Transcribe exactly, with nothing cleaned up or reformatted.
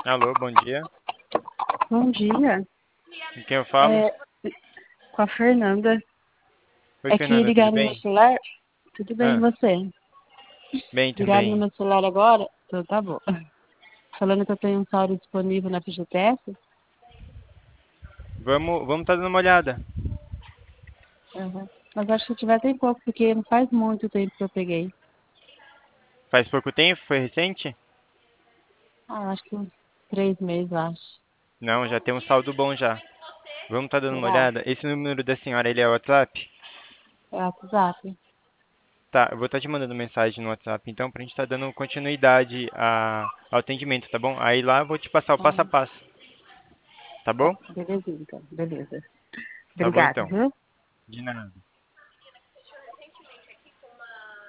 Alô, bom dia. Bom dia, Com quem eu falo? é, com a Fernanda. Oi, É que Fernanda, tudo ligaram no meu bem? celular. Tudo bem, e Ah, você? bem Ligaram no também. meu celular agora? Então tá bom. Falando que eu tenho um sauro disponível na F G T S. Vamos, vamos tá dando uma olhada. Uhum. Mas acho que tiver tem pouco, porque não faz muito tempo que eu peguei. Faz pouco tempo? Foi recente? Ah, acho que uns três meses, acho. Não, já tem um saldo bom já. Vamos tá dando uma Será? olhada? Esse número da senhora, ele é o WhatsApp? É WhatsApp. Tá, eu vou estar te mandando mensagem no WhatsApp, então, pra gente tá dando continuidade a- ao atendimento, tá bom? Aí lá eu vou te passar o passo a Uhum. passo, tá Tá, bom? beleza então. Beleza. Tá bom Obrigada, então. viu? De nada.